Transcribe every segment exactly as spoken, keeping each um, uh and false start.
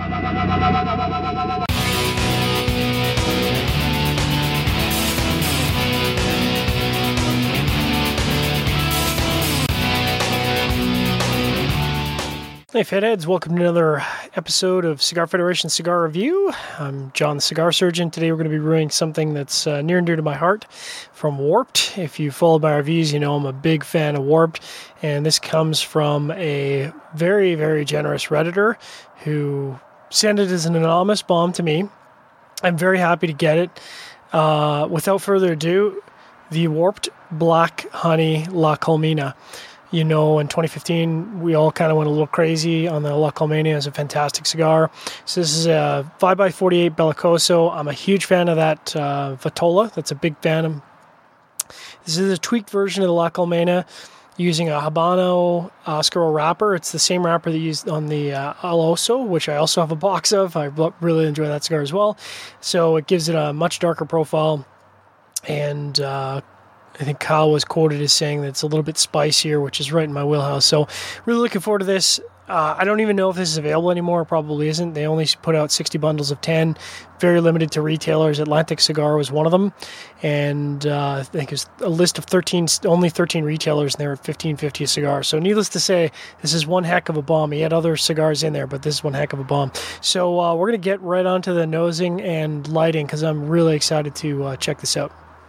Hey Fatheads, welcome to another episode of Cigar Federation Cigar Review. I'm John the Cigar Surgeon. Today we're going to be reviewing something that's uh, near and dear to my heart from Warped. If you follow my reviews, you know I'm a big fan of Warped, and this comes from a very, very generous Redditor who sent it as an anonymous bomb to me. I'm very happy to get it. Uh, without further ado, the Warped Black Honey La Colmena. You know, in twenty fifteen, we all kind of went a little crazy on the La Colmena. It's a fantastic cigar. So this is a five by forty-eight Bellicoso. I'm a huge fan of that uh, Vitola. That's a big fan of. This is a tweaked version of the La Colmena using a Habano Oscuro wrapper. It's the same wrapper that used on the uh, El Oso, which I also have a box of. I really enjoy that cigar as well. So it gives it a much darker profile, and uh, I think Kyle was quoted as saying that it's a little bit spicier, which is right in my wheelhouse. So really looking forward to this. Uh, I don't even know if this is available anymore. It probably isn't. They only put out sixty bundles of ten. Very limited to retailers. Atlantic Cigar was one of them. And uh, I think it's a list of thirteen, only thirteen retailers, and they were at fifteen fifty a cigar. So needless to say, this is one heck of a bomb. He had other cigars in there, but this is one heck of a bomb. So uh, we're going to get right onto the nosing and lighting because I'm really excited to uh, check this out.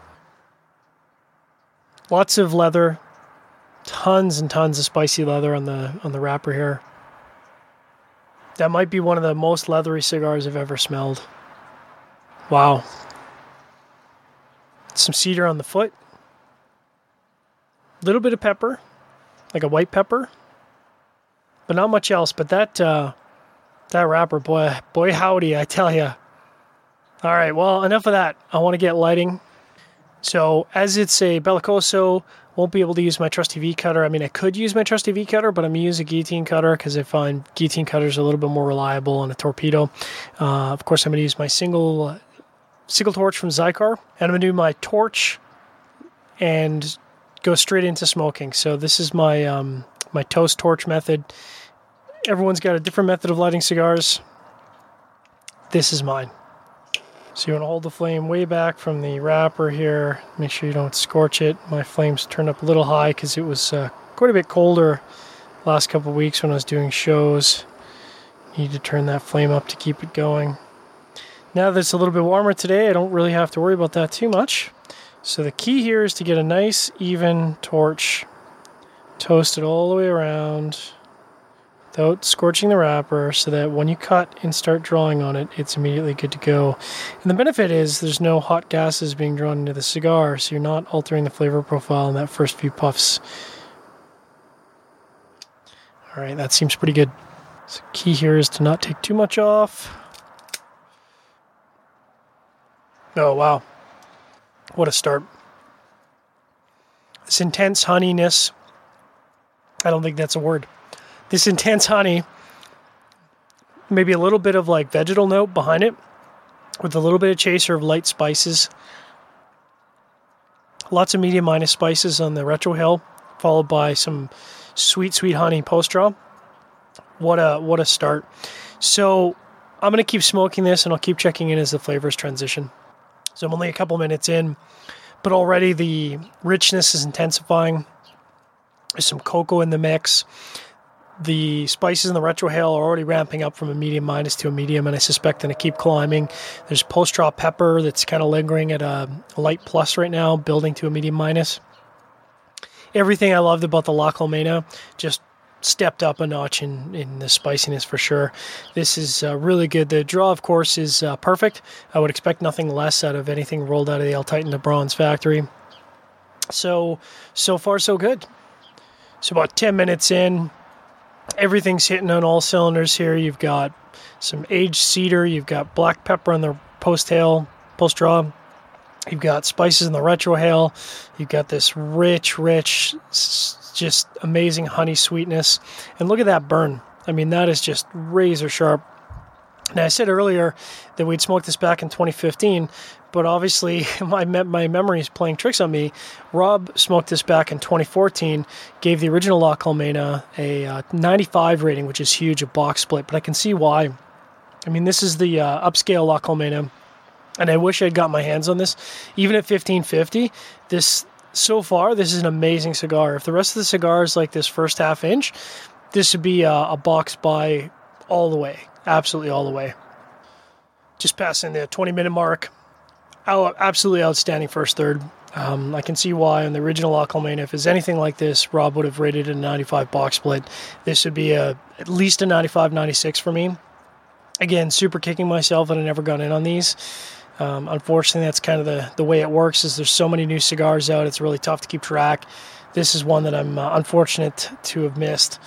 Lots of leather, tons and tons of spicy leather on the on the wrapper here. That might be one of the most leathery cigars I've ever smelled. Wow. Some cedar on the foot. A little bit of pepper, like a white pepper, but not much else. But that uh, that wrapper, boy, boy howdy, I tell you. All right, well, enough of that. I want to get lighting. So as it's a Bellicoso, won't be able to use my trusty V cutter. I mean, I could use my trusty V cutter, but I'm going to use a guillotine cutter because I find guillotine cutters are a little bit more reliable on a torpedo. Uh, of course, I'm going to use my single single torch from Xikar, and I'm going to do my torch and go straight into smoking. So this is my um, my toast torch method. Everyone's got a different method of lighting cigars. This is mine. So you want to hold the flame way back from the wrapper here. Make sure you don't scorch it. My flames turned up a little high because it was uh, quite a bit colder last couple of weeks when I was doing shows. Need to turn that flame up to keep it going. Now that it's a little bit warmer today, I don't really have to worry about that too much. So the key here is to get a nice even torch. Toast it all the way around without scorching the wrapper so that when you cut and start drawing on it, it's immediately good to go. And the benefit is there's no hot gases being drawn into the cigar, so you're not altering the flavor profile in that first few puffs. All right, that seems pretty good. So key here is to not take too much off. Oh, wow. What a start. This intense honeyness, I don't think that's a word. This intense honey, maybe a little bit of like vegetal note behind it, with a little bit of chaser of light spices. Lots of medium minus spices on the retrohale, followed by some sweet, sweet honey post-draw. What a what a start. So I'm going to keep smoking this, and I'll keep checking in as the flavors transition. So I'm only a couple minutes in, but already the richness is intensifying. There's some cocoa in the mix. The spices in the retrohale are already ramping up from a medium minus to a medium, and I suspect going to keep climbing. There's post-draw pepper that's kind of lingering at a light plus right now, building to a medium minus. Everything I loved about the La Colmena just stepped up a notch in, in the spiciness for sure. This is uh, really good. The draw, of course, is uh, perfect. I would expect nothing less out of anything rolled out of the El Titan de Bronze factory. So, so far so good. So about ten minutes in, everything's hitting on all cylinders here. You've got some aged cedar. You've got black pepper on the post-hail, post-draw. You've got spices in the retrohale. You've got this rich, rich, just amazing honey sweetness. And look at that burn. I mean, that is just razor sharp. Now, I said earlier that we'd smoked this back in twenty fifteen, but obviously my me- my memory is playing tricks on me. Rob smoked this back in twenty fourteen, gave the original La Colmena a uh, ninety-five rating, which is huge, a box split, but I can see why. I mean, this is the uh, upscale La Colmena, and I wish I'd got my hands on this. Even at fifteen fifty, this so far, this is an amazing cigar. If the rest of the cigar is like this first half inch, this would be a, a box buy all the way. Absolutely all the way. Just passing the twenty minute mark. Oh, absolutely outstanding first third. Um, I can see why on the original La Colmena, if it's anything like this, Rob would have rated it a ninety-five box split. This would be a, at least a ninety-five, ninety-six for me. Again, super kicking myself that I never got in on these. Um, unfortunately, that's kind of the, the way it works, is there's so many new cigars out, it's really tough to keep track. This is one that I'm uh, unfortunate to have missed.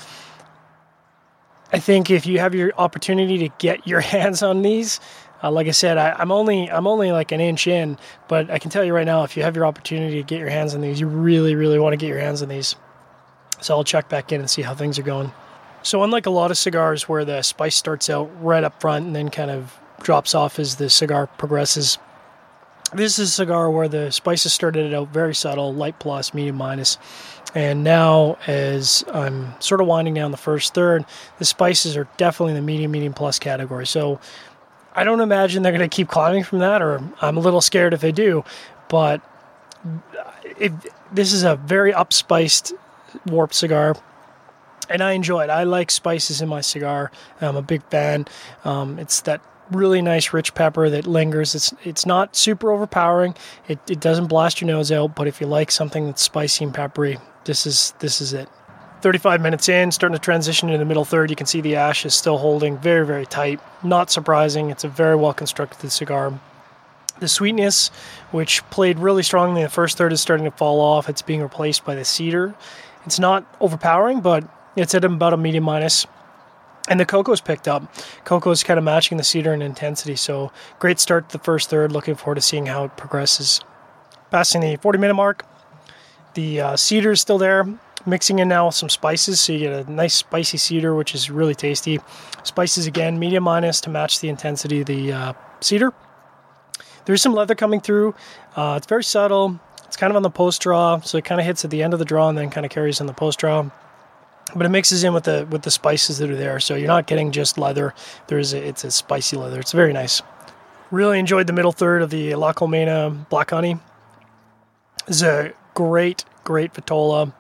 I think if you have your opportunity to get your hands on these, uh, like I said, I, I'm only I'm only like an inch in, but I can tell you right now, if you have your opportunity to get your hands on these, you really, really want to get your hands on these. So I'll check back in and see how things are going. So unlike a lot of cigars where the spice starts out right up front and then kind of drops off as the cigar progresses, this is a cigar where the spices started out very subtle, light plus, medium minus, and now as I'm sort of winding down the first third, the spices are definitely in the medium, medium plus category. So I don't imagine they're going to keep climbing from that, or I'm a little scared if they do, but it, this is a very upspiced Warped cigar, and I enjoy it. I like spices in my cigar. I'm a big fan. Um, it's that really nice rich pepper that lingers. It's it's not super overpowering. It it doesn't blast your nose out, but if you like something that's spicy and peppery, this is this is it. thirty-five minutes in, starting to transition into the middle third. You can see the ash is still holding very, very tight. Not surprising. It's a very well constructed cigar. The sweetness, which played really strongly in the first third, is starting to fall off. It's being replaced by the cedar. It's not overpowering, but it's at about a medium minus. And the cocoa's picked up. Cocoa's kind of matching the cedar in intensity. So great start to the first third. Looking forward to seeing how it progresses. Passing the forty minute mark. The uh, cedar is still there. Mixing in now with some spices. So you get a nice spicy cedar, which is really tasty. Spices again, medium minus to match the intensity of the uh, cedar. There's some leather coming through. Uh, it's very subtle. It's kind of on the post draw. So it kind of hits at the end of the draw and then kind of carries on the post draw. But it mixes in with the with the spices that are there, so you're not getting just leather. There's a, it's a spicy leather. It's very nice. Really enjoyed the middle third of the La Colmena Black Honey. It's a great, great Vitola,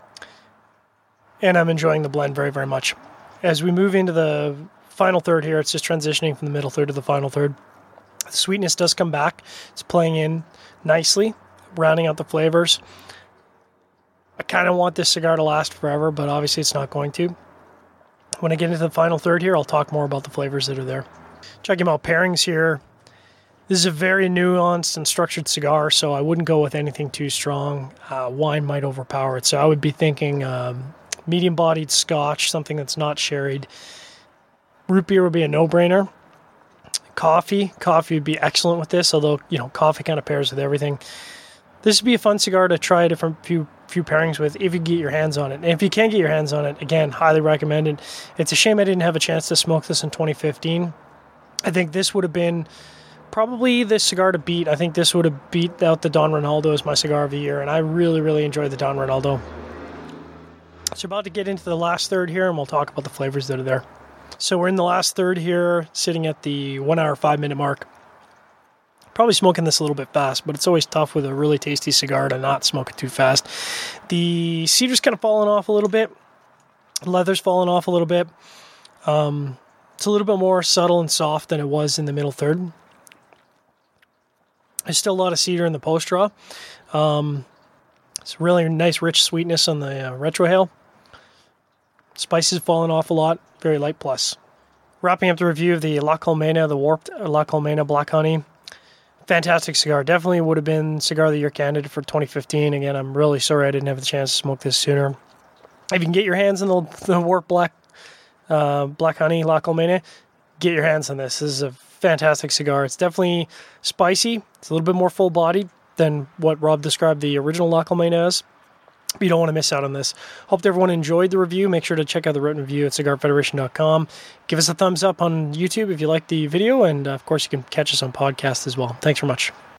and I'm enjoying the blend very, very much. As we move into the final third here, it's just transitioning from the middle third to the final third. The sweetness does come back. It's playing in nicely, rounding out the flavors. I kind of want this cigar to last forever, but obviously it's not going to. When I get into the final third here, I'll talk more about the flavors that are there. Checking out pairings here. This is a very nuanced and structured cigar, so I wouldn't go with anything too strong. Uh, wine might overpower it, so I would be thinking um, medium-bodied Scotch, something that's not sherried. Root beer would be a no-brainer. Coffee. Coffee would be excellent with this, although, you know, coffee kind of pairs with everything. This would be a fun cigar to try a different few few pairings with if you get your hands on it. And if you can't get your hands on it, again, highly recommended. It's a shame I didn't have a chance to smoke this in twenty fifteen. I think this would have been probably the cigar to beat. I think this would have beat out the Don Ronaldo as my cigar of the year, and I really, really enjoyed the Don Ronaldo. So about to get into the last third here, and we'll talk about the flavors that are there. So we're in the last third here, sitting at the one hour, five minute mark. Probably smoking this a little bit fast, but it's always tough with a really tasty cigar to not smoke it too fast. The cedar's kind of falling off a little bit. Leather's falling off a little bit. Um, it's a little bit more subtle and soft than it was in the middle third. There's still a lot of cedar in the post draw. Um, it's really nice rich sweetness on the uh, retrohale. Spices falling off a lot. Very light plus. Wrapping up the review of the La Colmena, the Warped La Colmena Black Honey. Fantastic cigar. Definitely would have been Cigar of the Year candidate for twenty fifteen. Again, I'm really sorry I didn't have the chance to smoke this sooner. If you can get your hands on the, the Warped Black uh, Black Honey La Colmena, get your hands on this. This is a fantastic cigar. It's definitely spicy. It's a little bit more full-bodied than what Rob described the original La Colmena as. But you don't want to miss out on this. Hope everyone enjoyed the review. Make sure to check out the written review at cigar federation dot com. Give us a thumbs up on YouTube if you liked the video, and uh, of course you can catch us on podcast as well. Thanks very much.